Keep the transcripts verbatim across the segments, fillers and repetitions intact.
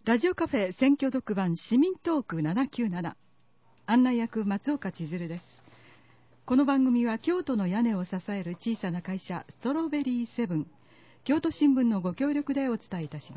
ラジオカフェ選挙特番市民トークななきゅうなな、案内役松岡千鶴です。この番組は京都の屋根を支える小さな会社ストロベリーセブン、京都新聞のご協力でお伝えいたします。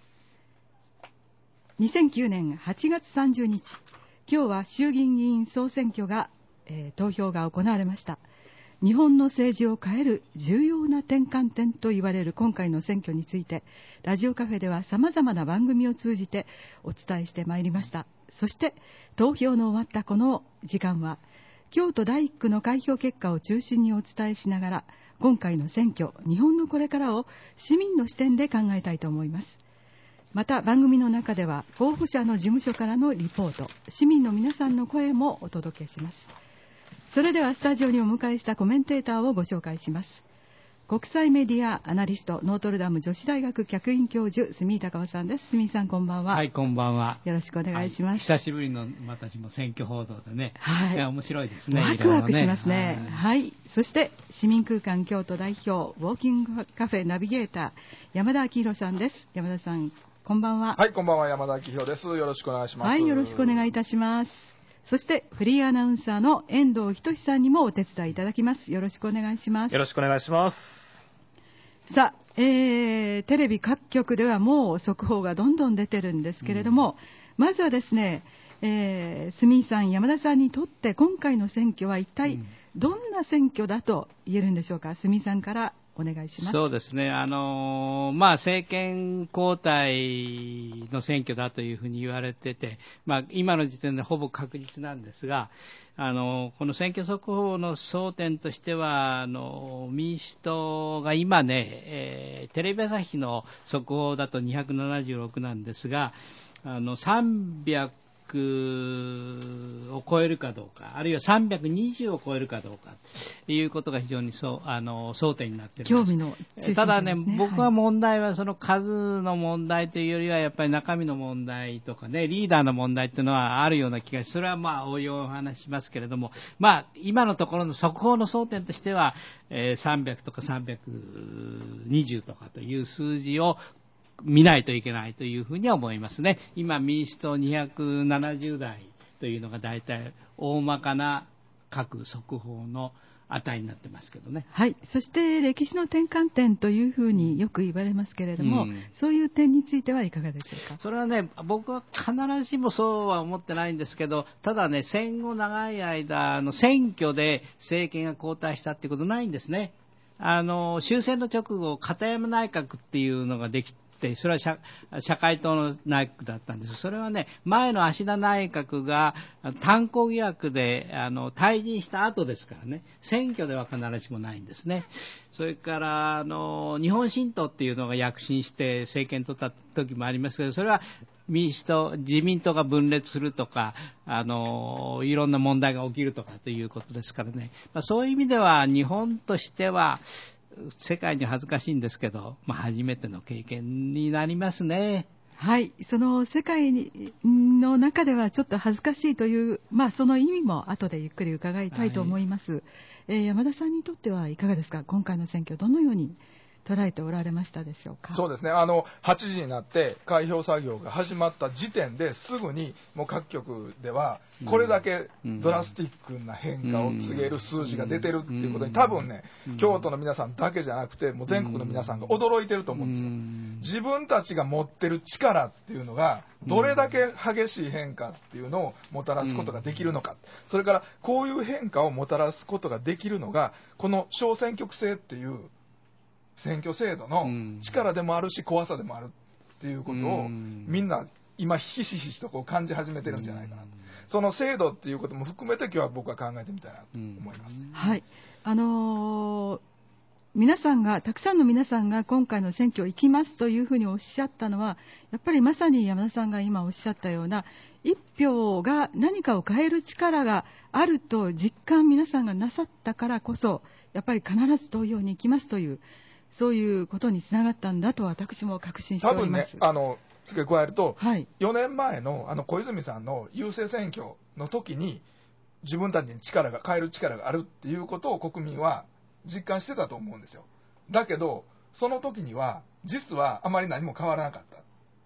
にせんきゅうねんはちがつさんじゅうにち、今日は衆議院議員総選挙が、えー、投票が行われました。日本の政治を変える重要な転換点と言われる今回の選挙について、ラジオカフェではさまざまな番組を通じてお伝えしてまいりました。そして投票の終わったこの時間は、京都第一区の開票結果を中心にお伝えしながら、今回の選挙、日本のこれからを市民の視点で考えたいと思います。また番組の中では候補者の事務所からのリポート、市民の皆さんの声もお届けします。それではスタジオにお迎えしたコメンテーターをご紹介します。国際メディアアナリスト、ノートルダム女子大学客員教授、住井隆夫さんです。住井さん、こんばんは。 はい、こんばんは。 よろしくお願いします。はい、 久しぶりの私も選挙報道でね、はい、いや面白いですね。 ワクワクしますね。はい、はい。そして市民空間京都代表、ウォーキングカフェナビゲーター、山田明宏さんです。山田さん、こんばんは。 はい、こんばんは。山田明宏です。よろしくお願いします。 はい、よろしくお願いいたします。そしてフリーアナウンサーの遠藤仁さんにもお手伝いいただきます。よろしくお願いします。 よろしくお願いします。 さあ、えー、テレビ各局ではもう速報がどんどん出てるんですけれども、うん、まずはですね、えー、住井さん、山田さんにとって今回の選挙は一体どんな選挙だと言えるんでしょうか。住井さんからお願いします。 そうですね、あのーまあ、政権交代の選挙だというふうに言われてて、まあ、今の時点でほぼ確実なんですが、あのーこの選挙速報の争点としては、あのー民主党が今ね、えー、テレビ朝日の速報だとにひゃくななじゅうろくなんですが、あのさんびゃくを超えるかどうか、あるいはさんびゃくにじゅうを超えるかどうかということが非常にそうあの争点になっているんです。 興味の中心ですね。 ただね、僕は問題はその数の問題というよりはやっぱり中身の問題とかね、リーダーの問題というのはあるような気がし、それはまあ応用お話しますけれども、まあ今のところの速報の争点としては、えー、さんびゃくとかさんびゃくにじゅうとかという数字を見ないといけないというふうには思いますね。今民主党にひゃくななじゅうだいというのが大体大まかな各速報の値になってますけどね。 はい。そして歴史の転換点というふうによく言われますけれども、うん、そういう点についてはいかがでしょうか。 それはね、僕は必ずしもそうは思ってないんですけど、ただね、戦後長い間の選挙で政権が交代したっていうことないんですね。あの終戦の直後、片山内閣っていうのができて、それは 社, 社会党の内閣だったんです。それはね、前の芦田内閣が炭鉱疑惑であの退陣した後ですからね、選挙では必ずしもないんですね。それからあの日本新党っていうのが躍進して政権取った時もありますけど、それは民主党、自民党が分裂するとか、あのいろんな問題が起きるとかということですからね、まあ、そういう意味では日本としては世界に恥ずかしいんですけど、まあ、初めての経験になりますね。 はい、その世界の中ではちょっと恥ずかしいという、まあ、その意味も後でゆっくり伺いたいと思います。はい、えー、山田さんにとってはいかがですか。今回の選挙どのように捉えておられましたでしょうか。 そうですね、あのはちじになって開票作業が始まった時点ですぐにもう各局ではこれだけドラスティックな変化を告げる数字が出てるっていうことに、多分ね、京都の皆さんだけじゃなくてもう全国の皆さんが驚いてると思うんですよ。自分たちが持ってる力っていうのがどれだけ激しい変化っていうのをもたらすことができるのか、それからこういう変化をもたらすことができるのがこの小選挙区制っていう選挙制度の力でもあるし怖さでもあるっていうことをみんな今ひしひしとこう感じ始めてるんじゃないかなと。その制度っていうことも含めて今日は僕は考えてみたいなと思います。 はい、あのー、皆さんがたくさんの皆さんが今回の選挙行きますというふうにおっしゃったのは、やっぱりまさに山田さんが今おっしゃったような一票が何かを変える力があると実感皆さんがなさったからこそ、やっぱり必ず投票に行きますというそういうことにつながったんだと私も確信しております。 多分ね、あの付け加えると、 はい、 よねんまえ の, あの小泉さんの郵政選挙の時に自分たちに力が変える力があるっていうことを国民は実感してたと思うんですよ。だけどその時には実はあまり何も変わらなかった。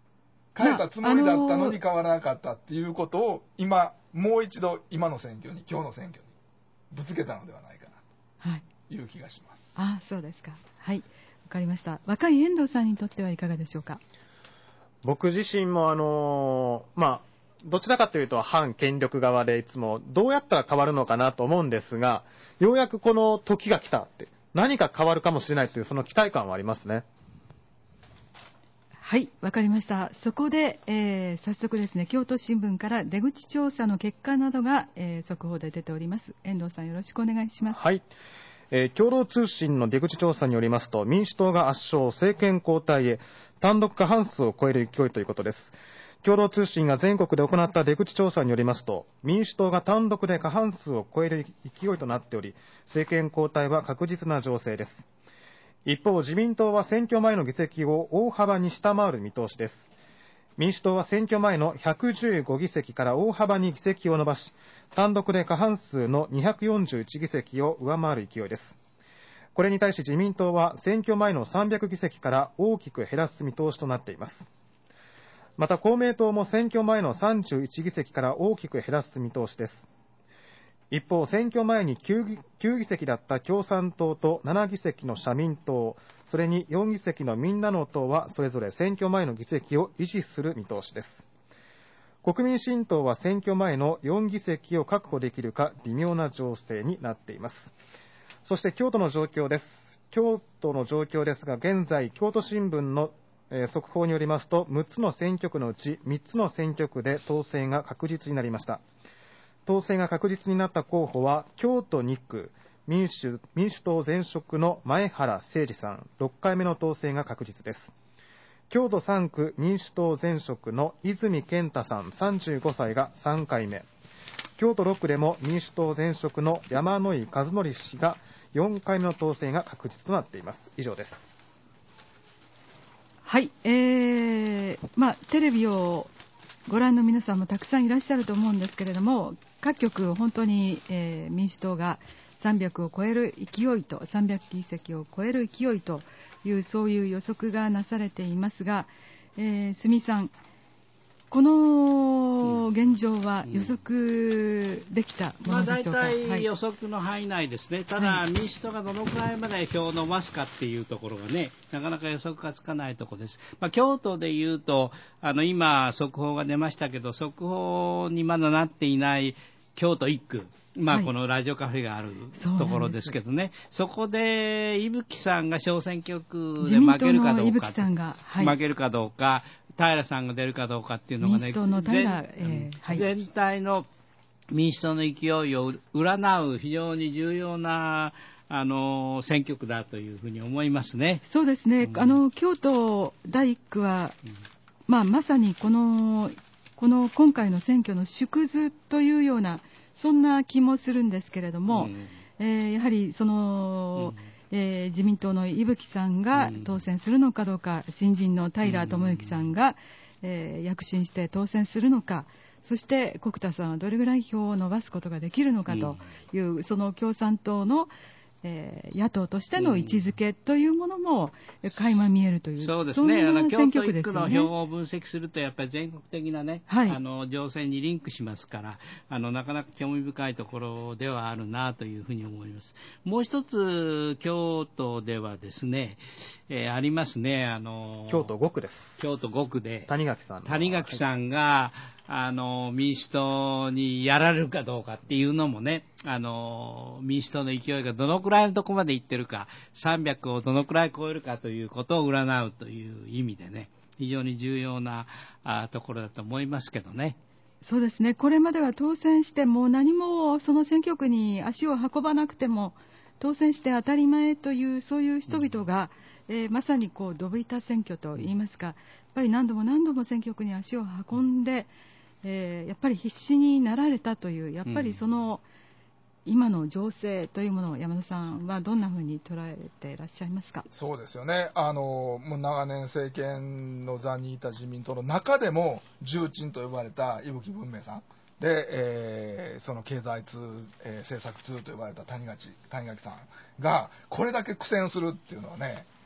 変えたつもりだったのに変わらなかったっていうことを今もう一度今の選挙に今日の選挙にぶつけたのではないかなという気がします。 はい、あ、そうですか。はい、わかりました。若い遠藤さんにとってはいかがでしょうか。 僕自身もあのー、まあどちらかというと反権力側でいつもどうやったら変わるのかなと思うんですが、ようやくこの時が来たって何か変わるかもしれないというその期待感はありますね。 はい、わかりました。そこで、えー、早速ですね、京都新聞から出口調査の結果などが、えー、速報で出ております。遠藤さん、よろしくお願いします。 はい、えー、共同通信の出口調査によりますと、民主党が圧勝、政権交代へ単独過半数を超える勢いということです。共同通信が全国で行った出口調査によりますと、民主党が単独で過半数を超える勢いとなっており、政権交代は確実な情勢です。一方、自民党は選挙前の議席を大幅に下回る見通しです。民主党は選挙前のひゃくじゅうご議席から大幅に議席を伸ばし、単独で過半数のにひゃくよんじゅういち議席を上回る勢いです。これに対し自民党は選挙前のさんびゃく議席から大きく減らす見通しとなっています。また公明党も選挙前のさんじゅういち議席から大きく減らす見通しです。一方、選挙前に 9, 9議席だった共産党となな議席の社民党、それによん議席のみんなの党はそれぞれ選挙前の議席を維持する見通しです。国民新党は選挙前のよん議席を確保できるか微妙な情勢になっています。そして京都の状況です。京都の状況ですが、現在京都新聞の、えー、速報によりますと、むっつの選挙区のうちみっつの選挙区で当選が確実になりました。当選が確実になった候補は京都に区民主、民主党前職の前原誠司さん、ろっかいめの当選が確実です。京都さん区民主党前職の泉健太さんさんじゅうごさいがさんかいめ、京都ろく区でも民主党前職の山井和則氏がよんかいめの当選が確実となっています。以上です。 はい、えーまあ、テレビをご覧の皆さんもたくさんいらっしゃると思うんですけれども、各局本当に、えー、民主党がさんびゃくを超える勢いとさんびゃく議席を超える勢いというそういう予測がなされていますが、えー、住さん、この現状は予測できたものでしょうか。 まあ、大体予測の範囲内ですね。ただ、民主党がどのくらいまで票を伸ばすかっていうところがね、なかなか予測がつかないところです。まあ、京都でいうと、あの今速報が出ましたけど、速報にまだなっていない京都いっ区、まあ、このラジオカフェがあるところですけどね、はい、そ, そこで伊吹さんが小選挙区で負けるかどうか、はい、負けるかどうか、平さんが出るかどうかっていうのがね、 の平、えーはい、 全体の民主党の勢いを占う非常に重要なあの選挙区だというふうに思いますね。 そうですね、うん、あの京都だいいっ区は、うん、まあ、まさにこのこの今回の選挙の縮図というようなそんな気もするんですけれども、うんえー、やはりその、うんえー、自民党の伊吹さんが当選するのかどうか、うん、新人の平智之さんが、えー、躍進して当選するのか、そして国田さんはどれぐらい票を伸ばすことができるのかという、うん、その共産党のえー、野党としての位置づけというものも垣間見えるという、 そうですね。あの京都いっ区の票を分析するとやっぱり全国的なね、はい、あの情勢にリンクしますから、あのなかなか興味深いところではあるなというふうに思います。もう一つ京都ではですね、えー、ありますね。あの京都ご区です。 京都ご区で谷垣さん谷垣さんが、あの民主党にやられるかどうかっていうのもね、あの民主党の勢いがどのくらいのところまでいってるか、さんびゃくをどのくらい超えるかということを占うという意味でね、非常に重要なあところだと思いますけどね。 そうですね、これまでは当選しても何もその選挙区に足を運ばなくても当選して当たり前というそういう人々が、うんえー、まさにこうどぶ板選挙といいますか、やっぱり何度も何度も選挙区に足を運んで、えー、やっぱり必死になられたという、やっぱりその、うん、今の情勢というものを山田さんはどんなふうに捉えていらっしゃいますか。 そうですよね、あのもう長年政権の座にいた自民党の中でも重鎮と呼ばれた伊吹文明さんで、えー、その経済通、えー、政策通と呼ばれた谷垣、谷垣さんがこれだけ苦戦するっていうのはね、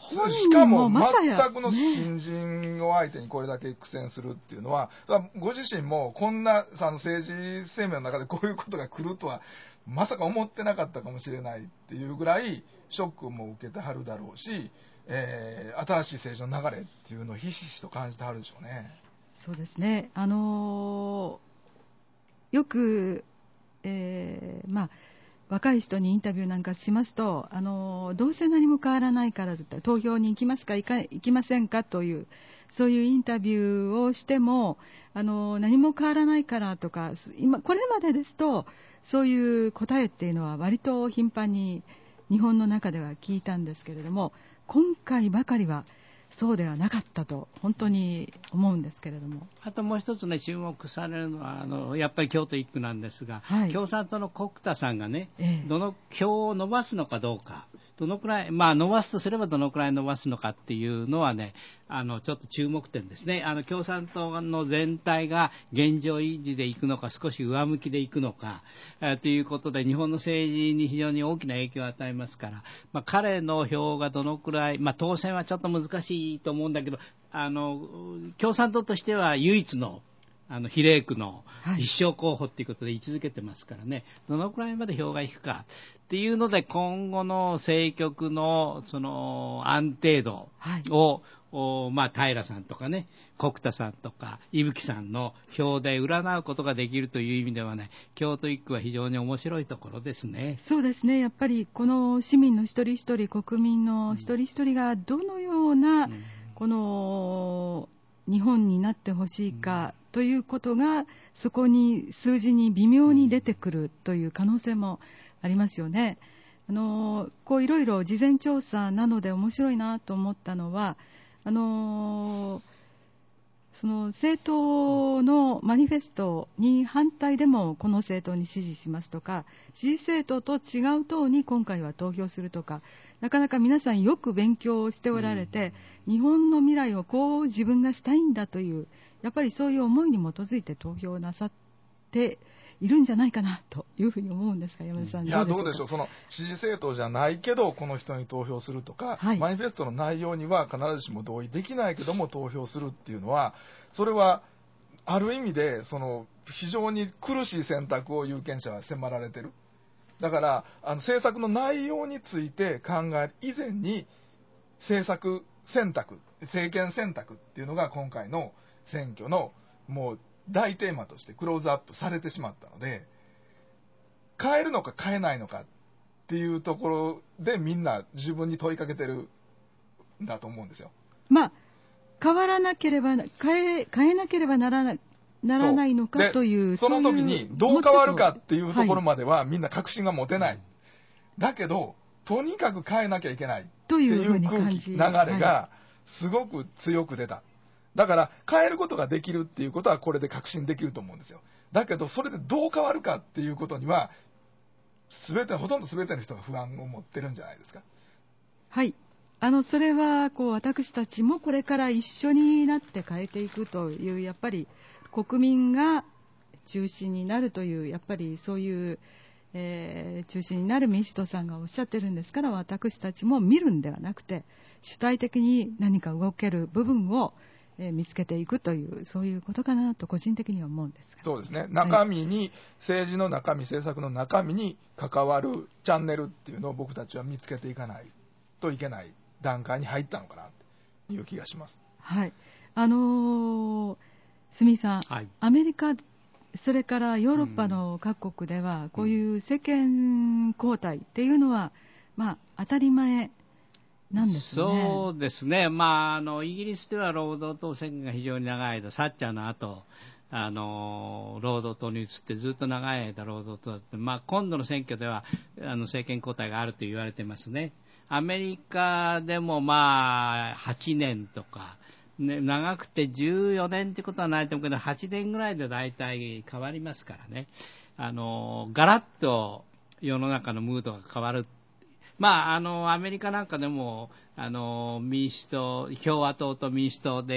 しかも全くの新人を相手にこれだけ苦戦するっていうのは、ご自身もこんなあの政治生命の中でこういうことが来るとはまさか思ってなかったかもしれないっていうぐらいショックも受けてはるだろうし、えー、新しい政治の流れっていうのをひしひしと感じてはるでしょうね。 そうですね。あのー、よく、えー、まあ若い人にインタビューなんかしますと、あのどうせ何も変わらないから投票に行きますか行か行きませんかというそういうインタビューをしても、あの何も変わらないからとか、今これまでですとそういう答えっていうのは割と頻繁に日本の中では聞いたんですけれども、今回ばかりはそうではなかったと本当に思うんですけれども。 あともう一つね、注目されるのはあのやっぱり京都一区なんですが、はい、共産党の国田さんがね、ええ、どの票を伸ばすのかどうか、どのくらい、まあ伸ばすとすればどのくらい伸ばすのかっていうのはね、あのちょっと注目点ですね。あの共産党の全体が現状維持でいくのか、少し上向きでいくのか、えー、ということで日本の政治に非常に大きな影響を与えますから、まあ、彼の票がどのくらい、まあ、当選はちょっと難しいと思うんだけど、あの共産党としては唯一のあの比例区の一勝候補ということで位置づけてますからね、はい、どのくらいまで票がいくかっていうので今後の政局のその安定度を、はい、まあ、平さんとかね、国田さんとか伊吹さんの票で占うことができるという意味ではね、京都一区は非常に面白いところですね。 そうですね。やっぱりこの市民の一人一人、国民の一人一人がどのような、うん、この日本になってほしいかということが、そこに数字に微妙に出てくるという可能性もありますよね。あのこういろいろ事前調査なので面白いなと思ったのは、あのその政党のマニフェストに反対でもこの政党に支持しますとか、支持政党と違う党に今回は投票するとか、なかなか皆さんよく勉強しておられて、うん、日本の未来をこう自分がしたいんだという、やっぱりそういう思いに基づいて投票なさっているんじゃないかなというふうに思うんですが、山田さん、 いや、どうでしょう。その支持政党じゃないけどこの人に投票するとか、はい、マニフェストの内容には必ずしも同意できないけども投票するっていうのは、それはある意味でその非常に苦しい選択を有権者は迫られてる。だからあの政策の内容について考える以前に政策選択、政権選択っていうのが今回の選挙のもう大テーマとしてクローズアップされてしまったので、変えるのか変えないのかっていうところでみんな自分に問いかけてるんだと思うんですよ。 まあ変わらなければ変え、変えなければならないならないのかという、 その時にどう変わるかっていうところまではみんな確信が持てない、はい、だけどとにかく変えなきゃいけないっていう空気流れがすごく強く出た。だから変えることができるっていうことはこれで確信できると思うんですよ。だけどそれでどう変わるかっていうことには全てほとんど全ての人が不安を持ってるんじゃないですか。 はい、あのそれはこう私たちもこれから一緒になって変えていくという、やっぱり国民が中心になるという、やっぱりそういう、えー、中心になる民主党さんがおっしゃってるんですから、私たちも見るんではなくて主体的に何か動ける部分を、えー、見つけていくという、そういうことかなと個人的には思うんですが。 そうですね。中身に、はい、政治の中身、政策の中身に関わるチャンネルっていうのを僕たちは見つけていかないといけない段階に入ったのかなという気がします。 はい。あのー住さん、はい、アメリカ、それからヨーロッパの各国では、うん、こういう政権交代っていうのは、まあ、当たり前なんですね。 そうですね、まあ、あのイギリスでは労働党政権が非常に長い間、サッチャーの後あの労働党に移ってずっと長い間労働党だって、まあ、今度の選挙ではあの政権交代があると言われてますね。アメリカでもまあはちねんとかね、長くてじゅうよねんってことはないと思うけどはちねんぐらいで大体変わりますからね、あのガラッと世の中のムードが変わる。まあ、あのアメリカなんかでもあの民主党、共和党と民主党で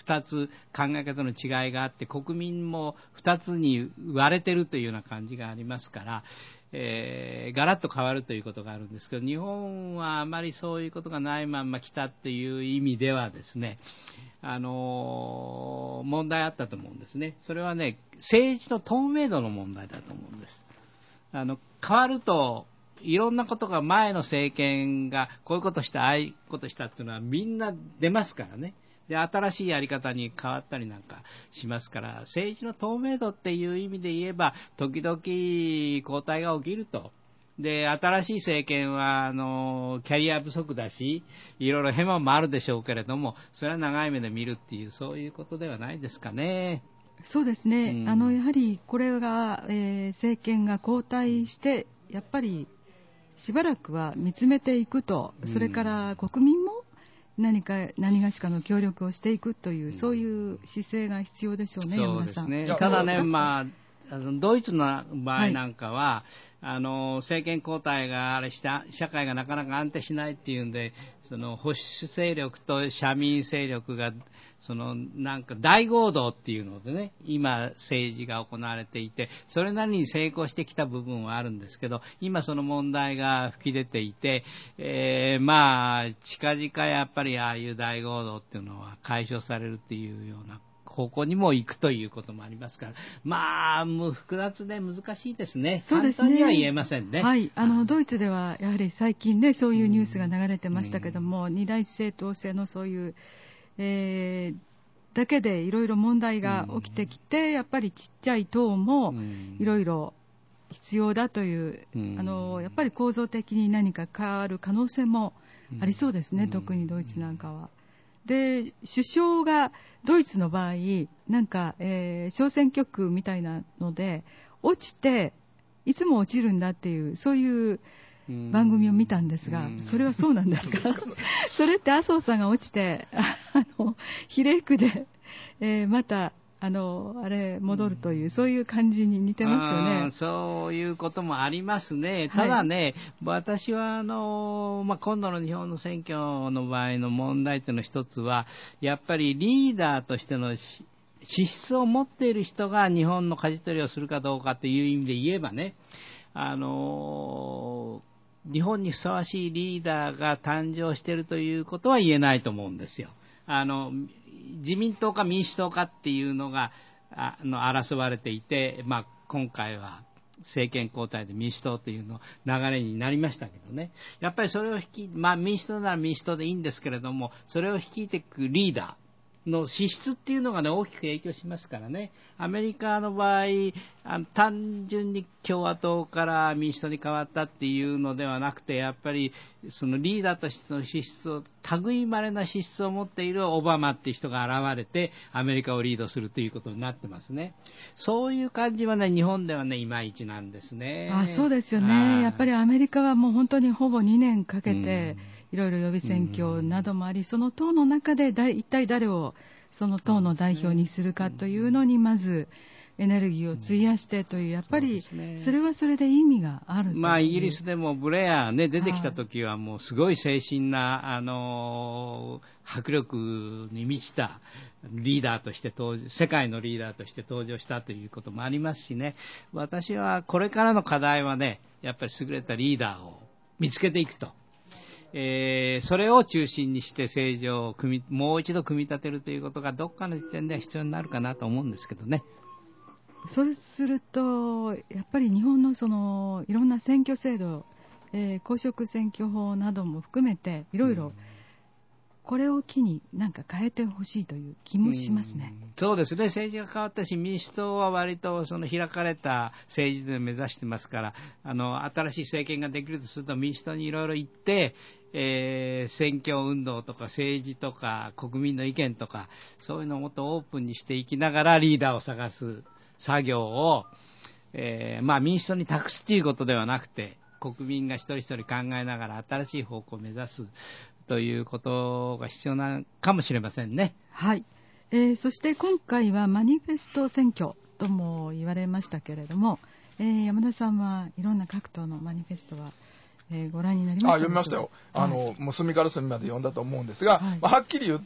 たつ考え方の違いがあって、国民もふたつに割れてるというような感じがありますから、えー、ガラッと変わるということがあるんですけど、日本はあまりそういうことがないまんま来たという意味ではですね、あのー、問題あったと思うんですね。それはね、政治の透明度の問題だと思うんです。あの変わるといろんなことが、前の政権がこういうことした、ああいうことしたっていうのはみんな出ますからね。で、新しいやり方に変わったりなんかしますから、政治の透明度っていう意味で言えば、時々交代が起きると。で、新しい政権はあのキャリア不足だし、いろいろヘマもあるでしょうけれども、それは長い目で見るっていう、そういうことではないですかね。 そうですね、 うん、 あのやはりこれが、えー、政権が交代して、やっぱりしばらくは見つめていくと、それから国民も何か何がしかの協力をしていくという、そういう姿勢が必要でしょうね、山田さん。 そうですね。ただね、まああのドイツの場合なんかは、はい、あの政権交代があれした社会がなかなか安定しないっていうんで、その保守勢力と社民勢力がそのなんか大合同っていうのでね、今政治が行われていて、それなりに成功してきた部分はあるんですけど、今その問題が吹き出ていて、えー、まあ近々やっぱりああいう大合同っていうのは解消されるっていうような方向にも行くということもありますから、まあもう複雑で難しいですね。 そうですね、 簡単には言えませんね。 はい、あのドイツではやはり最近ね、そういうニュースが流れてましたけども、二大政党制のそういう、えー、だけでいろいろ問題が起きてきて、やっぱりちっちゃい党もいろいろ必要だという、あのやっぱり構造的に何か変わる可能性もありそうですね、特にドイツなんかは。で、首相がドイツの場合、なんか、えー、小選挙区みたいなので落ちて、いつも落ちるんだっていう、そういう番組を見たんですが、それはそうなんですか？それって麻生さんが落ちて、あの比例区で、えー、またあのあれ戻るという、そういう感じに似てますよね。 そういうこともありますね。ただね、はい、私はあの、まあ、今度の日本の選挙の場合の問題点の一つは、やっぱりリーダーとしての資質を持っている人が日本の舵取りをするかどうかという意味で言えばね、あの日本にふさわしいリーダーが誕生しているということは言えないと思うんですよ。あの自民党か民主党かっていうのがあの争われていて、まあ、今回は政権交代で民主党というの流れになりましたけどね、やっぱりそれを率い、まあ、民主党なら民主党でいいんですけれども、それを率いていくリーダーの資質っていうのがね、大きく影響しますからね。アメリカの場合、あの単純に共和党から民主党に変わったっていうのではなくて、やっぱりそのリーダーとしての資質を、類いまれな資質を持っているオバマっていう人が現れて、アメリカをリードするということになってますね。そういう感じはね、日本ではね、いまいちなんですね。 あ、そうですよね。やっぱりアメリカはもう本当にほぼにねんかけて、いろいろ予備選挙などもあり、その党の中でだ一体誰をその党の代表にするかというのにまずエネルギーを費やしてという、やっぱりそれはそれで意味があるという。 まあイギリスでもブレアね、出てきた時はもうすごい精神な、あの迫力に満ちたリーダーとして登場、世界のリーダーとして登場したということもありますしね。私はこれからの課題はね、やっぱり優れたリーダーを見つけていくと。えー、それを中心にして政治を組みもう一度組み立てるということがどっかの時点では必要になるかなと思うんですけどね。 そうするとやっぱり日本のそのいろんな選挙制度、えー、公職選挙法なども含めていろいろこれを機に何か変えてほしいという気もしますね。 うん、そうですね。政治が変わったし、民主党は割とその開かれた政治で目指してますから、あの新しい政権ができるとすると民主党にいろいろ言って、えー、選挙運動とか政治とか国民の意見とかそういうのをもっとオープンにしていきながらリーダーを探す作業を、えーまあ、民主党に託すということではなくて、国民が一人一人考えながら新しい方向を目指すということが必要なかもしれませんね。 はい、えー、そして今回はマニフェスト選挙とも言われましたけれども、えー、山田さんはいろんな各党のマニフェストは、えー、ご覧になりましたか？ あ、読みましたよ。あの、はい、もう隅から隅まで読んだと思うんですが、はい、まあ、はっきり言って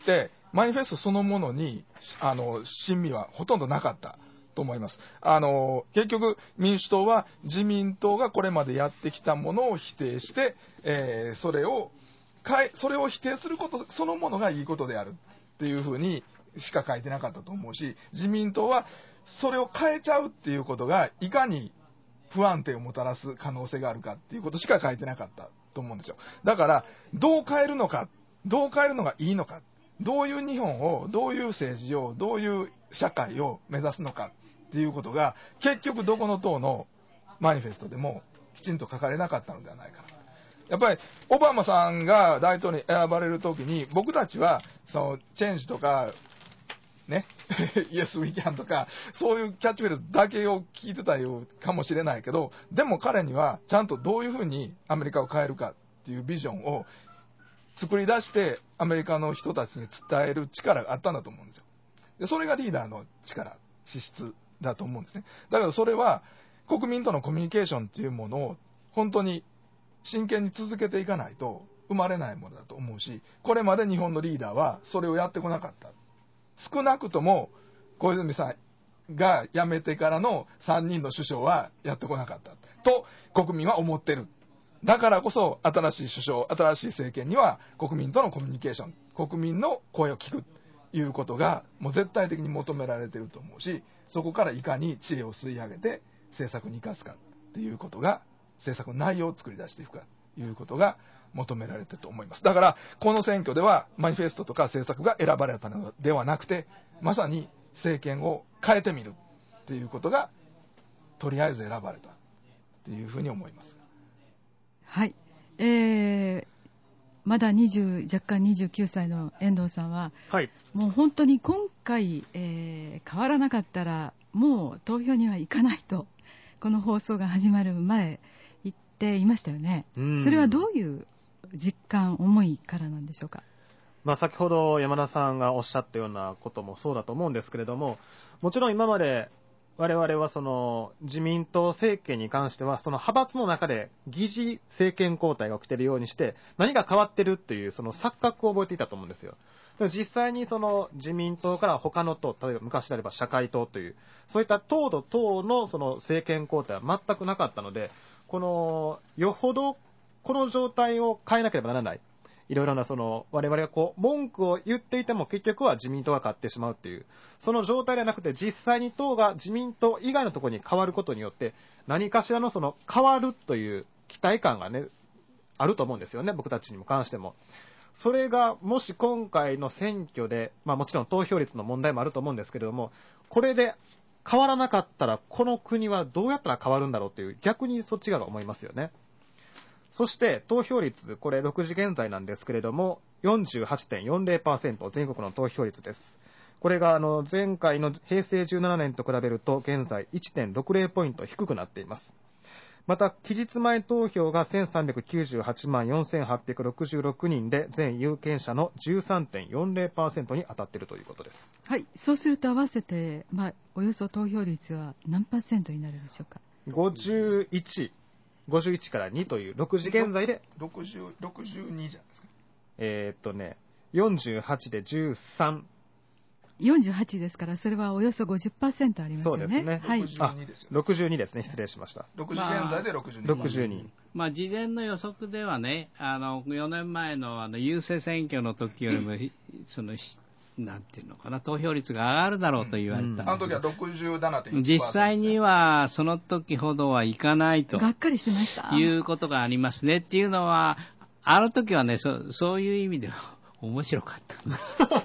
マニフェストそのものにあの親身はほとんどなかったと思います。あの結局民主党は自民党がこれまでやってきたものを否定して、えー、それを変えそれを否定することそのものがいいことであるっていうふうにしか書いてなかったと思うし、自民党はそれを変えちゃうっていうことがいかに不安定をもたらす可能性があるかっていうことしか書いてなかったと思うんですよ。だからどう変えるのか、どう変えるのがいいのか、どういう日本を、どういう政治を、どういう社会を目指すのかっていうことが結局どこの党のマニフェストでもきちんと書かれなかったのではないかな。やっぱりオバマさんが大統領に選ばれるときに僕たちはそのチェンジとかねイエスウィキャンとかそういうキャッチフレーズだけを聞いてたよかもしれないけど、でも彼にはちゃんとどういうふうにアメリカを変えるかっていうビジョンを作り出してアメリカの人たちに伝える力があったんだと思うんですよ。でそれがリーダーの力、資質だと思うんですね。だからそれは国民とのコミュニケーションっていうものを本当に真剣に続けていかないと生まれないものだと思うし、これまで日本のリーダーはそれをやってこなかった。少なくとも小泉さんが辞めてからのさんにんの首相はやってこなかったと国民は思ってる。だからこそ新しい首相、新しい政権には国民とのコミュニケーション、国民の声を聞くということがもう絶対的に求められていると思うし、そこからいかに知恵を吸い上げて政策に生かすかっていうことが、政策の内容を作り出していくかということが求められていると思います。だからこの選挙ではマニフェストとか政策が選ばれたのではなくて、まさに政権を変えてみるということがとりあえず選ばれたというふうに思います。 はい、えー、まだにじゅう若干にじゅうきゅうさいの遠藤さんは、はい、もう本当に今回、えー、変わらなかったらもう投票には行かないとこの放送が始まる前言っていましたよね。それはどういう実感、思いからなんでしょうか。 まあ、先ほど山田さんがおっしゃったようなこともそうだと思うんですけれども、もちろん今まで我々はその自民党政権に関してはその派閥の中で疑似政権交代が起きているようにして何が変わってるっていうその錯覚を覚えていたと思うんですよ。でも実際にその自民党から他の党、例えば昔であれば社会党というそういった党と党のその政権交代は全くなかったので、このよほどこの状態を変えなければならない、いろいろなその我々がこう文句を言っていても結局は自民党が勝ってしまうっていうその状態ではなくて、実際に党が自民党以外のところに変わることによって何かしらのその変わるという期待感がねあると思うんですよね、僕たちにも関しても。それがもし今回の選挙で、まあ、もちろん投票率の問題もあると思うんですけれども、これで変わらなかったらこの国はどうやったら変わるんだろうっていう逆にそっち側が思いますよね。そして投票率、これろくじ現在なんですけれども よんじゅうはちてんよんぜろパーセント 全国の投票率です。これがあの前回の平成じゅうななねんと比べると現在 いってんろくぜろ ポイント低くなっています。また期日前投票がせんさんびゃくきゅうじゅうはちまんよんせんはっぴゃくろくじゅうろくにんで全有権者の じゅうさんてんよんぜろパーセント に当たっているということです。 はい、そうすると合わせて、まあ、およそ投票率は何パーセントになるでしょうか。 ごじゅういち、ごじゅういちからにというろくじ現在でろくじゅう、ろくじゅうにじゃないですか。 えー、っとねよんじゅうはちでじゅうさん、 よんじゅうはちですから、それはおよそ ごじゅっパーセント ありますよね。 そうですね。 はい、 ろくじゅうにですよね。 ろくじゅうにですね。失礼しました。 ろくじ現在でろくじゅうに。 ろくじゅうに。 まあ、事前の予測ではね、あのよねんまえのあの郵政選挙の時よりも、そのなんていうのかな、投票率が上がるだろうと言われたんです、うん、 あの時は ろくじゅうななてんいちパーセント、 実際にはその時ほどはいかないとがっかりしましたいうことがありますね。っていうのはあの時はね、そ、そういう意味では面白かったんです。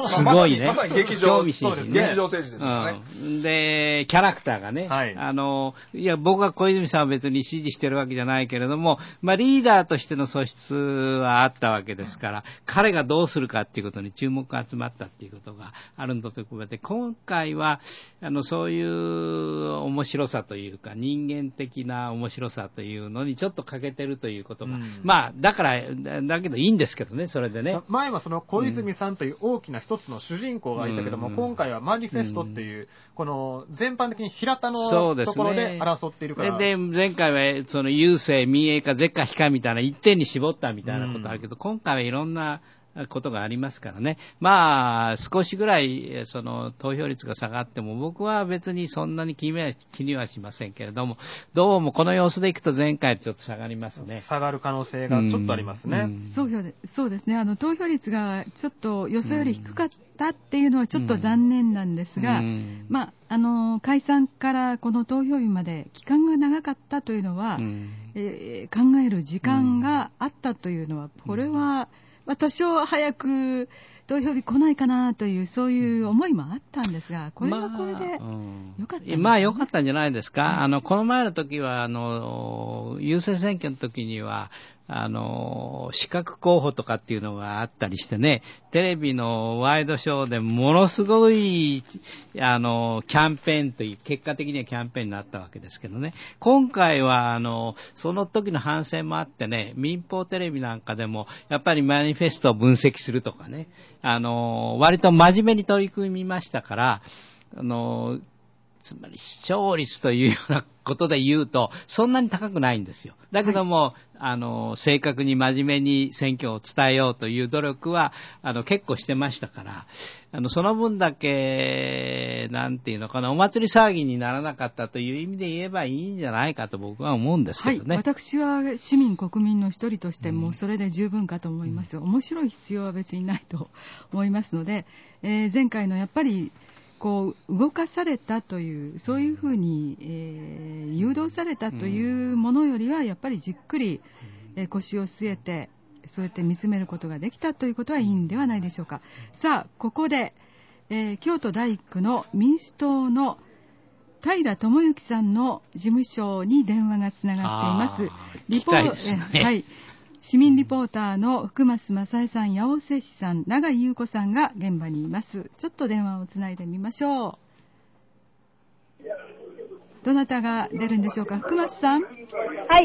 すごいね。 まさに劇場、そうです。劇場政治ですよね、 うん。で、キャラクターがね、はい、あの、いや、僕は小泉さんは別に支持してるわけじゃないけれども、まあ、リーダーとしての素質はあったわけですから、彼がどうするかっていうことに注目が集まったっていうことがあるのと比べて、今回は、あの、そういう面白さというか、人間的な面白さというのにちょっと欠けてるということが、うん、まあ、だから、だけどいいんですけどね、それでね。 前はその小泉さんという大きな一つの主人公がいたけども、うん、今回はマニフェストっていう、うん、この全般的に平田のところで争っているから。 で、ね、前回はその郵政、民営化、絶か非かみたいな一点に絞ったみたいなことあるけど、うん、今回はいろんなことがありますからね。まあ、少しぐらい、その、投票率が下がっても、僕は別にそんなに気には、気にはしませんけれども、どうもこの様子でいくと前回ちょっと下がりますね。 下がる可能性がちょっとありますね。 うんうん、 そうで、そうですね。あの、投票率がちょっと予想より低かったっていうのはちょっと残念なんですが、うん、まあ、あの、解散からこの投票日まで期間が長かったというのは、うん、えー、考える時間があったというのは、これは、まあ、多少早く投票日来ないかなという、そういう思いもあったんですが、これはこれで良かったんですね。 まあ良かったんじゃないですか。はい、あの、この前の時は、あの、郵政選挙の時には、あの、資格候補とかっていうのがあったりしてね、テレビのワイドショーでものすごい、あの、キャンペーンという、結果的にはキャンペーンになったわけですけどね。今回は、あの、その時の反省もあってね、民放テレビなんかでも、やっぱりマニフェストを分析するとかね、あの、割と真面目に取り組みましたから、あの、つまり視聴率というようなことで言うとそんなに高くないんですよ。だけども、はい、あの正確に真面目に選挙を伝えようという努力はあの結構してましたから、あのその分だけなんていうのかな、お祭り騒ぎにならなかったという意味で言えばいいんじゃないかと僕は思うんですけどね。 はい、私は市民国民の一人としてもうそれで十分かと思います。うん、面白い必要は別にないと思いますので、えー、前回のやっぱりこう動かされたという、そういうふうに、えー、誘導されたというものよりはやっぱりじっくり、えー、腰を据えてそうやって見つめることができたということはいいんではないでしょうか。さあここで、えー、京都第一区の民主党の平智之さんの事務所に電話がつながっています。 リポート、ね、 はい、市民リポーターの福増正恵さん、八尾瀬氏さん、永井優子さんが現場にいます。ちょっと電話をつないでみましょう。どなたが出るんでしょうか。福増さん。 はい、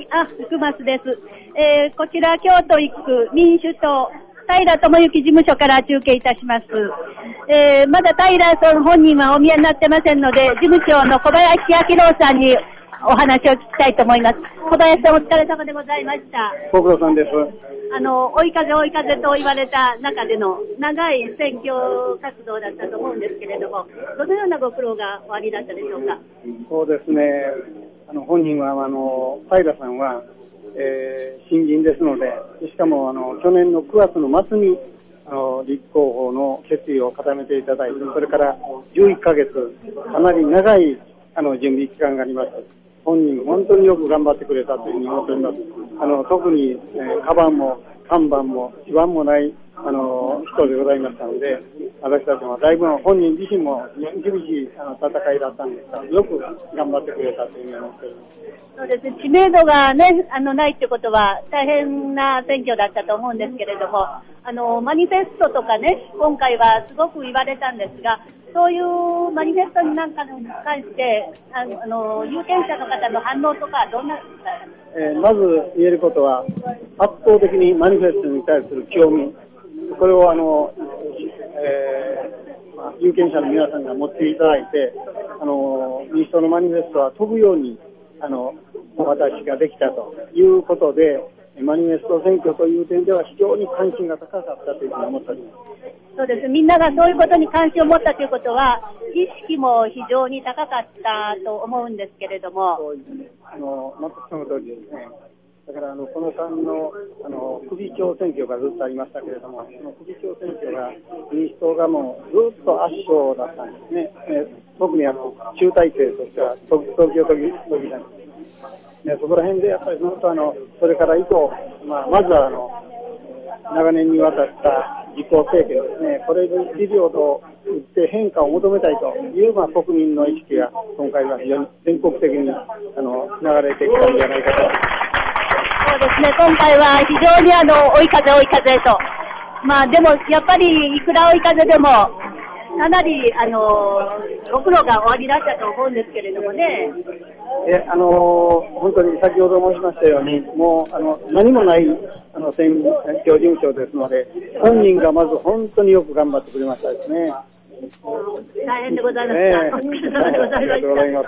あ、福増です。えー、こちら京都一区民主党平智之事務所から中継いたします。えー、まだ平さん本人はお見えになってませんので、事務長の小林明郎さんにお話を聞きたいと思います。小林さんお疲れ様でございました。 ご苦労さんです。 あの、追い風追い風と言われた中での長い選挙活動だったと思うんですけれども、どのようなご苦労がおありだったでしょうか。 そうですね。あの、本人は、あの、平さんは、えー、新人ですので、しかも、あの、去年のくがつの末に、あの、立候補の決意を固めていただいて、それからじゅういっかげつ、かなり長い、あの、準備期間があります。本人本当によく頑張ってくれたというふうに思っております。あの特に、えー、カバンも看板も基盤もないあの人でございましたので、私たちもだいぶ本人自身も厳しいあの戦いだったんですが、よく頑張ってくれたというふうに思っております。 そうですね、知名度がねあのないってことは大変な選挙だったと思うんですけれども、あのマニフェストとかね今回はすごく言われたんですが、そういうマニフェストになんかに関してあのあの有権者の方の反応とかどんなですか。 えー、まず言えることは圧倒的にマニフェストに対する興味、これをあの、えーまあ、有権者の皆さんが持っていただいて、あの民主党のマニフェストは飛ぶようにあのお渡しができたということで、マニフェスト選挙という点では非常に関心が高かったというふうに思っております。 そうです。みんながそういうことに関心を持ったということは、意識も非常に高かったと思うんですけれども。 そうですね。あの、全くその通りですね。だから、あの、この間の、あの、首長選挙がずっとありましたけれども、その首長選挙が、民主党がもうずっと圧勝だったんですね。えー、特にあの、中大生としては、東京都議団ね、そこら辺でやっぱりそのとあの、それから以降、まあ、まずはあの、長年にわたった自公政権ですね、これにピリオドを打って変化を求めたいという、まあ、国民の意識が今回は非常に全国的にあの流れてきたんじゃないかと。 そうですね、今回は非常にあの追い風追い風と、まあでもやっぱりいくら追い風でもかなりあのご苦労がおありだったと思うんですけれどもね。 えあの本当に先ほど申しましたように、もうあの何もないあの選挙事務所ですので、本人がまず本当によく頑張ってくれましたですね。 大変でございました。 えー、お疲れ様でございます。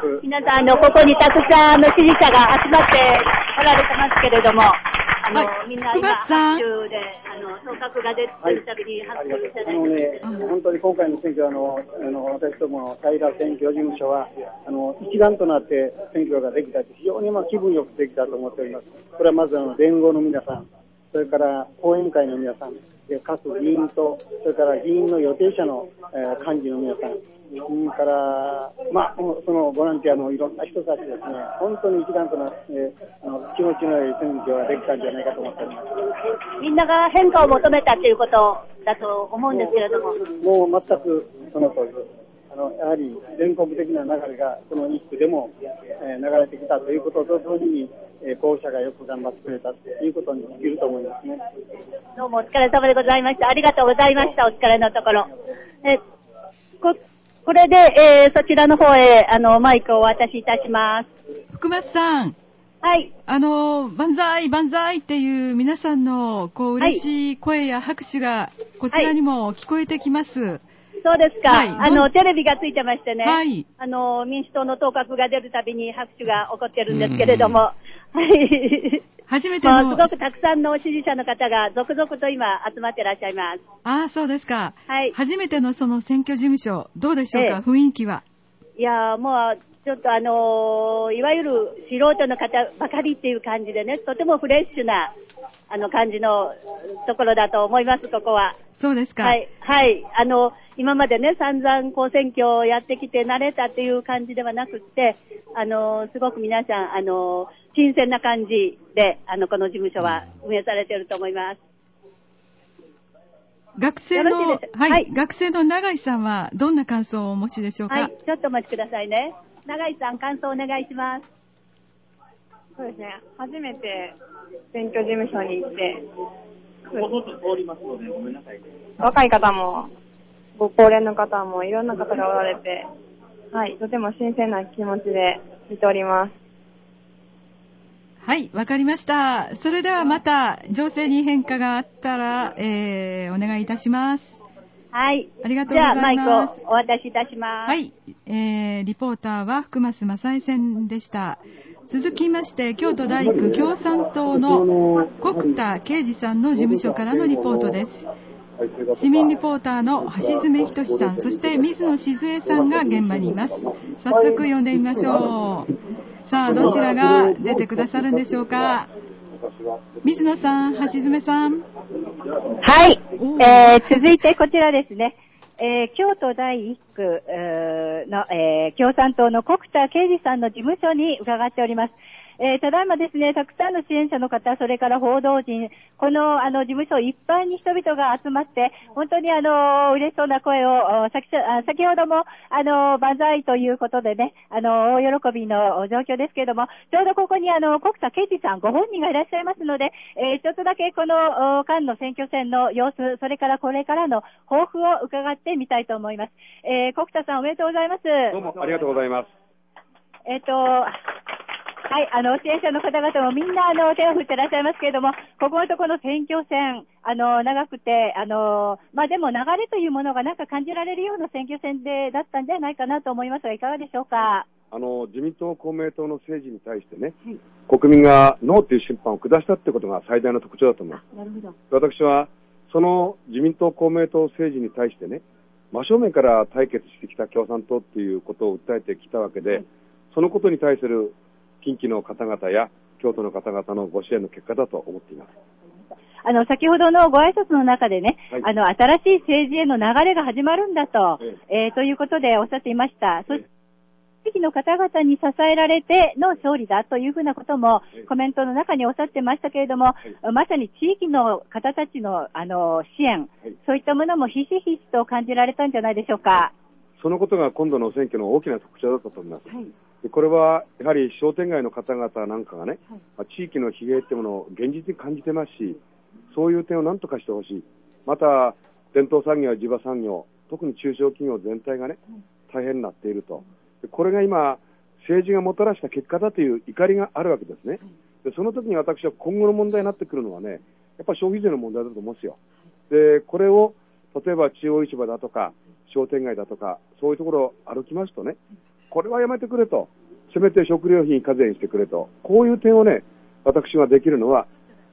皆さんあのここにたくさんの支持者が集まっておられてますけれども、 あの、 はい、 みんな今、 福松さん拍手で、あの、当確が出るたびに拍手してあのね、本当に今回の選挙は、あの、あの私どもの平選挙事務所は、あの、一丸となって選挙ができたって、非常にまあ気分よくできたと思っております。これはまずあの、連合の皆さん、それから後援会の皆さん、で各議員と、それから議員の予定者の、えー、幹事の皆さん、それから、まあ、そのボランティアのいろんな人たちですね、本当に一丸となって、あの気持ちの良い選挙ができたんじゃないかと思っております。 みんなが変化を求めたということだと思うんですけれども。 もう全くその通りです。あのやはり全国的な流れがこの一区でも、えー、流れてきたということと同時に、えー、候補者がよく頑張ってくれたということに尽きると思いますね。 どうもお疲れ様でございました。ありがとうございました。お疲れのところ。えここれで、えー、そちらの方へあのマイクをお渡しいたします。 福松さん。 はい。 あの、万歳、万歳っていう皆さんの、こう、嬉しい声や拍手が、こちらにも聞こえてきます。はい、 そうですか。はい、あの、テレビがついてましてね。 はい。 あの、民主党の当確が出るたびに拍手が起こってるんですけれども。はい。 初めての、 まあ、すごくたくさんの支持者の方が続々と今集まっていらっしゃいます。 ああ、そうですか。 はい。 初めてのその選挙事務所、どうでしょうか、ええ、雰囲気は。 いやー、もう、ちょっとあのー、いわゆる素人の方ばかりっていう感じでね、とてもフレッシュな、あの感じのところだと思います、ここは。 そうですか。 はい。はい。あの、今までね、散々こう選挙をやってきて慣れたっていう感じではなくって、あの、すごく皆さん、あの、新鮮な感じで、あの、この事務所は運営されていると思います。 学生の、はい、はい、学生の永井さんはどんな感想をお持ちでしょうか。 はい、ちょっとお待ちくださいね。永井さん、感想お願いします。 そうですね、初めて選挙事務所に行って、通りますのでごめんなさい。若い方も、ご高齢の方もいろんな方がおられて、はい、とても新鮮な気持ちで見ております。 はい、わかりました。それではまた情勢に変化があったら、えー、お願いいたします。 はい。 ありがとうございます。 じゃあマイクをお渡しいたします。 はい、えー、リポーターは福増正恵さんでした。続きまして京都第一区共産党の国田啓二さんの事務所からのリポートです。市民リポーターの橋爪仁さん、そして水野静江さんが現場にいます。早速呼んでみましょう。さあ、どちらが出てくださるんでしょうか。水野さん、橋爪さん。 はい、えー、続いてこちらですね。えー、京都第一区の、えー、共産党の国田啓二さんの事務所に伺っております。えー、ただいまですね、たくさんの支援者の方、それから報道陣、このあの事務所いっぱいに人々が集まって、本当にあの嬉しそうな声を先、先ほどもあの万歳ということでね、あの大喜びの状況ですけれども、ちょうどここにあの国田啓二さんご本人がいらっしゃいますので、えー、ちょっとだけこの間の選挙戦の様子、それからこれからの抱負を伺ってみたいと思います。えー、国田さんおめでとうございます。 どうもありがとうございます。 えっとはい、あの、支援者の方々もみんな、あの、手を振ってらっしゃいますけれども、ここのところの選挙戦、あの、長くて、あの、まあ、でも流れというものがなんか感じられるような選挙戦で、だったんじゃないかなと思いますが、いかがでしょうか。 あの、自民党、公明党の政治に対してね、はい、国民がノーという審判を下したってことが最大の特徴だと思います。 なるほど。 私は、その自民党、公明党政治に対してね、真正面から対決してきた共産党っていうことを訴えてきたわけで、はい、そのことに対する近畿の方々や京都の方々のご支援の結果だと思っています。 あの先ほどのご挨拶の中でね、はい、あの新しい政治への流れが始まるんだと、えええー、ということでおっしゃっていました。そして地域の方々に支えられての勝利だというふうなこともコメントの中におっしゃってましたけれども、はい、まさに地域の方たちのあの支援、はい、そういったものもひしひしと感じられたんじゃないでしょうか。 そのことが今度の選挙の大きな特徴だったと思います。はい、これはやはり商店街の方々なんかがね、はい、地域の疲弊というものを現実に感じてますし、そういう点を何とかしてほしい。また伝統産業や地場産業、特に中小企業全体がね、大変になっていると。これが今政治がもたらした結果だという怒りがあるわけですね。でその時に私は今後の問題になってくるのはね、やっぱり消費税の問題だと思うんですよ。でこれを例えば中央市場だとか商店街だとかそういうところを歩きますとね、これはやめてくれと、せめて食料品課税にしてくれと、こういう点をね、私ができるのは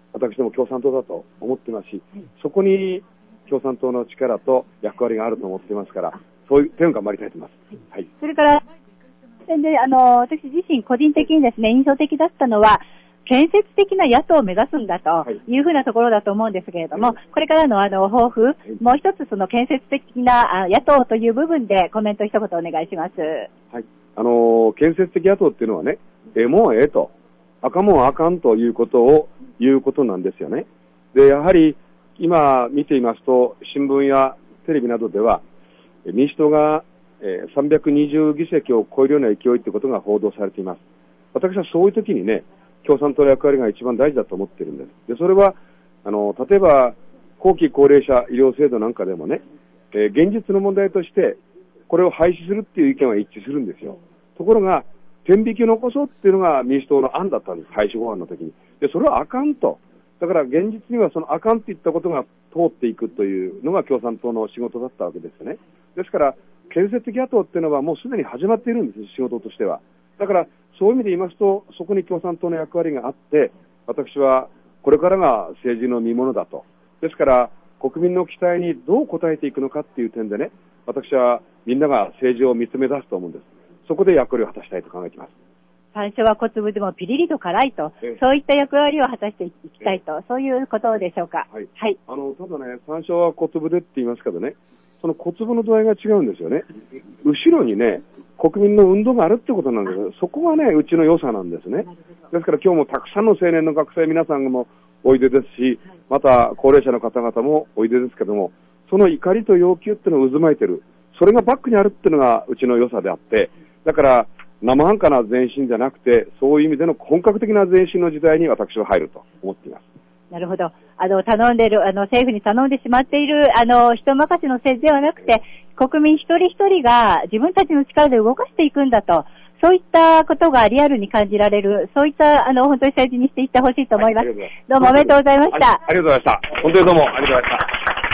私ども共産党だと思ってますし、そこに共産党の力と役割があると思っていますから、そういう点を頑張りたいと思います。はい。 それから、で、あの、私自身個人的にですね、印象的だったのは、建設的な野党を目指すんだというふうなところだと思うんですけれども、はい、これからのあの抱負、はい、もう一つその建設的な野党という部分でコメント一言お願いします。 はい。あのー、建設的野党っていうのはね、ええもんええと、赤もんあかんということを言うことなんですよね。で、やはり今見ていますと、新聞やテレビなどでは、民主党がさんびゃくにじゅうぎせきを超えるような勢いということが報道されています。私はそういう時にね、共産党の役割が一番大事だと思っているんです。で、それは、あの、例えば、後期高齢者医療制度なんかでもね、えー、現実の問題として、これを廃止するっていう意見は一致するんですよ。ところが、天引きを残そうっていうのが民主党の案だったんです、廃止法案の時に。で、それはあかんと。だから現実にはそのあかんっていったことが通っていくというのが共産党の仕事だったわけですね。ですから、建設的野党っていうのはもうすでに始まっているんです、仕事としては。だから、そういう意味で言いますと、そこに共産党の役割があって、私はこれからが政治の見物だと。ですから、国民の期待にどう応えていくのかっていう点でね、私はみんなが政治を見つめ出すと思うんです。そこで役割を果たしたいと考えています。 最初は小粒でもピリリと辛いと、ええ、そういった役割を果たしていきたいと、ええ、そういうことでしょうか。 はい。はい、あの、ただね、最初は小粒でって言いますけどね、その小粒の度合いが違うんですよね。後ろにね、国民の運動があるってことなんですよ。そこがね、うちの良さなんですね。ですから今日もたくさんの青年の学生皆さんもおいでですし、また高齢者の方々もおいでですけども、その怒りと要求っていうのを渦巻いてる。それがバックにあるっていうのがうちの良さであって、だから生半可な前進じゃなくて、そういう意味での本格的な前進の時代に私は入ると思っています。 なるほど。あの、頼んでいる、あの、政府に頼んでしまっている、あの、人任せの政治ではなくて、国民一人一人が自分たちの力で動かしていくんだと、そういったことがリアルに感じられる、そういった、あの、本当に政治にしていってほしいと思います。はい、どうもおめでとうございました。 ありがとうございました。本当にどうもありがとうございました。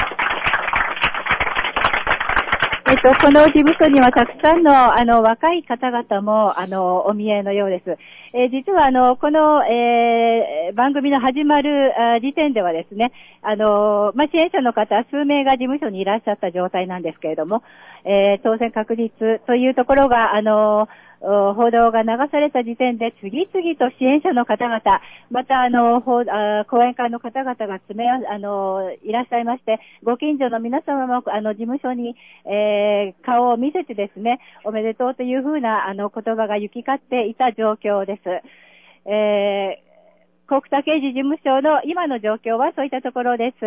えっと、この事務所にはたくさんの、あの、若い方々も、あの、お見えのようです。えー、実は、あの、この、えー、番組の始まる時点ではですね、あの、まあ、支援者の方、数名が事務所にいらっしゃった状態なんですけれども、えー、当選確実というところが、あの、報道が流された時点で次々と支援者の方々、またあの講演会の方々が詰めあのいらっしゃいまして、ご近所の皆様もあの事務所に、えー、顔を見せてですね、おめでとうというふうなあの言葉が行き交っていた状況です。えー、国田刑事事務所の今の状況はそういったところです。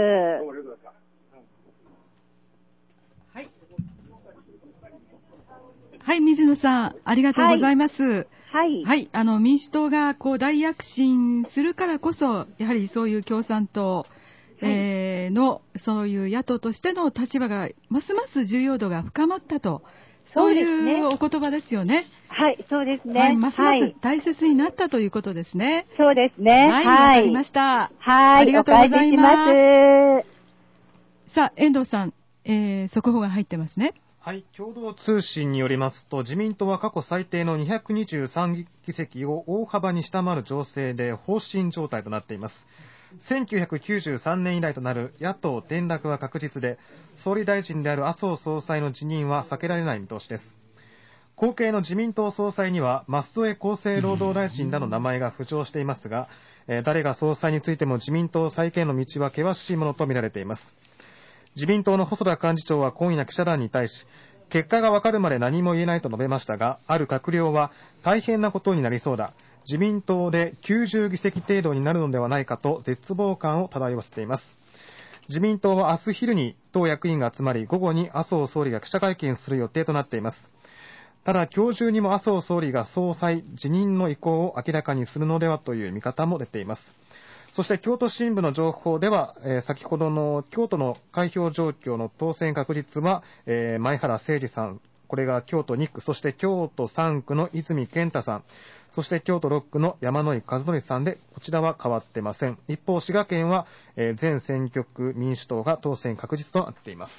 はい、水野さん、ありがとうございます。はい。 はい。 はい、あの、民主党が、こう、大躍進するからこそ、やはりそういう共産党、はい、えー、の、そういう野党としての立場が、ますます重要度が深まったと、そういうお言葉ですよね。 はい、そうですね。 はい、ますます大切になったということですね。 そうですね。 はい、わ、はい、かりました。 はい。 ありがとうございます。 ますさあ、遠藤さん、えー、速報が入ってますね。 はい、共同通信によりますと、自民党は過去最低のにひゃくにじゅうさんぎせきを大幅に下回る情勢で放心状態となっています。せんきゅうひゃくきゅうじゅうさんねん以来となる野党転落は確実で、総理大臣である麻生総裁の辞任は避けられない見通しです。後継の自民党総裁には舛添厚生労働大臣らの名前が浮上していますが、えー、誰が総裁についても自民党再建の道は険しいものとみられています。自民党の細田幹事長は今夜記者団に対し、結果が分かるまで何も言えないと述べましたが、ある閣僚は大変なことになりそうだ、自民党できゅうじゅうぎせき程度になるのではないかと絶望感を漂わせています。自民党は明日昼に党役員が集まり、午後に麻生総理が記者会見する予定となっています。ただ今日中にも麻生総理が総裁辞任の意向を明らかにするのではという見方も出ています。そして京都新聞の情報では、えー、先ほどの京都の開票状況の当選確実は、えー、前原誠司さん、これが京都に区、そして京都さん区の泉健太さん、そして京都ろっ区の山井和則さんで、こちらは変わってません。一方、滋賀県は、えー、全選挙区民主党が当選確実となっています。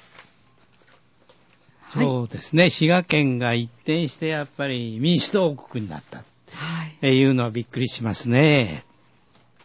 そうですね、滋賀県が一転してやっぱり民主党王国になった、はい、いうのはびっくりしますね。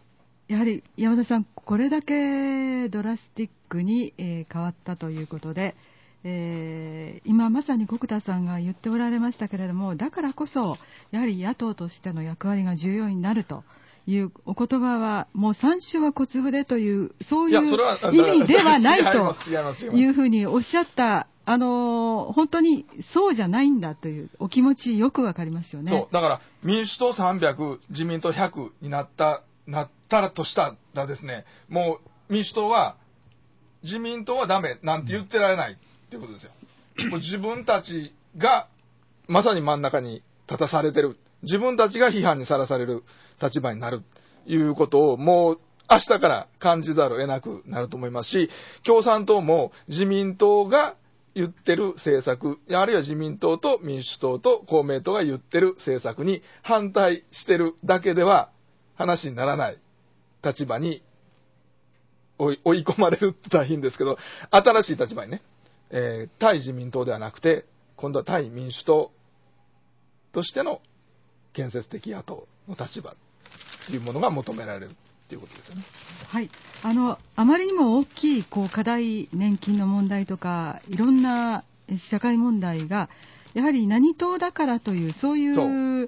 やはり山田さん、これだけドラスティックに、えー、変わったということで、えー、今まさに国田さんが言っておられましたけれども、だからこそやはり野党としての役割が重要になるというお言葉は、もう三種は小粒でというそういう意味ではないというふうにおっしゃった、あのー、本当にそうじゃないんだというお気持ちよくわかりますよね。 そうだから民主党さんびゃく自民党ひゃくになったなったらとしたらですね、もう民主党は自民党はダメなんて言ってられないっていうことですよ。もう自分たちがまさに真ん中に立たされてる、自分たちが批判にさらされる立場になるということをもう明日から感じざるを得なくなると思いますし、共産党も自民党が言ってる政策、あるいは自民党と民主党と公明党が言ってる政策に反対してるだけでは話にならない立場に追い、追い込まれるって大変ですけど、新しい立場にね、えー、対自民党ではなくて、今度は対民主党としての建設的野党の立場というものが求められるということですよね。 はい、あのあまりにも大きいこう課題、年金の問題とかいろんな社会問題がやはり何党だからというそういう、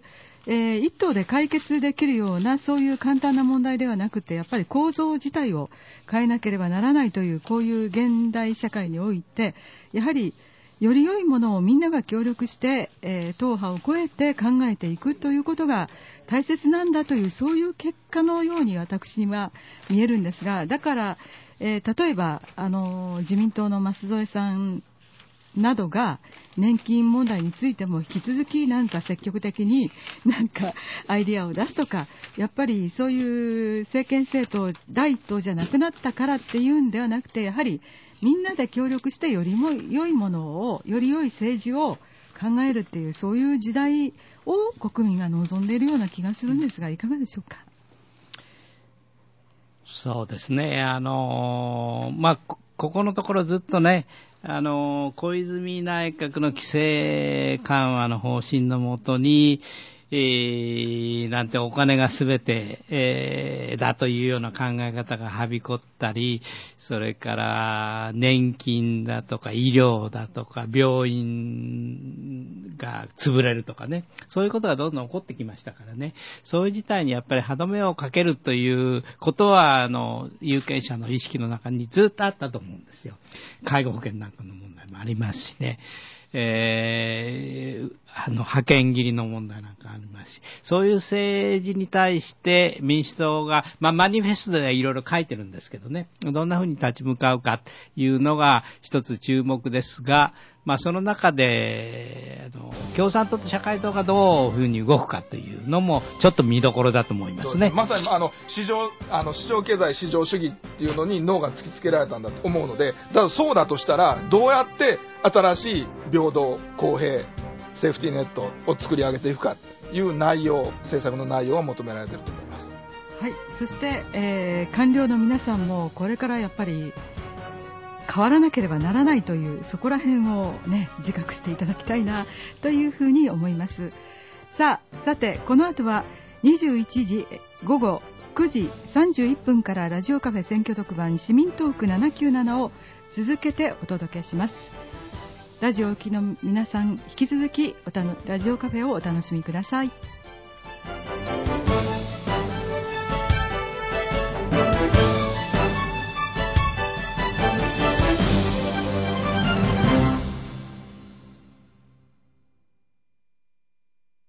えー、一党で解決できるようなそういう簡単な問題ではなくて、やっぱり構造自体を変えなければならないというこういう現代社会において、やはりより良いものをみんなが協力して、えー、党派を超えて考えていくということが大切なんだという、そういう結果のように私には見えるんですが、だから、えー、例えばあの自民党の舛添さんなどが年金問題についても引き続きなんか積極的になんかアイディアを出すとか、やっぱりそういう政権政党第一党じゃなくなったからっていうんではなくて、やはりみんなで協力してよりも良いものを、より良い政治を考えるっていう、そういう時代を国民が望んでいるような気がするんですが、いかがでしょうか。 そうですね、あのまあこ、ここのところずっとね、あの小泉内閣の規制緩和の方針のもとに、えー、なんてお金がすべて、えー、だというような考え方がはびこったり、それから年金だとか医療だとか病院が潰れるとかね、そういうことがどんどん起こってきましたからね、そういう事態にやっぱり歯止めをかけるということはあの有権者の意識の中にずっとあったと思うんですよ。介護保険なんかの問題もありますしね、えー、あの派遣切りの問題なんかありますし、そういう政治に対して民主党が、まあ、マニフェストではいろいろ書いてるんですけどね、どんなふうに立ち向かうかというのが一つ注目ですが、まあ、その中であの共産党と社会党がどういうふうに動くかというのもちょっと見どころだと思いますね。 まさにあの市場あの市場経済市場主義っていうのに脳が突きつけられたんだと思うので、だからそうだとしたらどうやって新しい平等公平セーフティーネットを作り上げていくかという内容、政策の内容が求められていると思います。 はい、そして、えー、官僚の皆さんもこれからやっぱり変わらなければならないという、そこら辺をね自覚していただきたいなというふうに思います。さあ、さてこの後はにじゅういちじごごくじさんじゅういっぷんからラジオカフェ選挙特番市民トークななきゅうななを続けてお届けします。ラジオを聴きの皆さん、引き続きおたのラジオカフェをお楽しみください。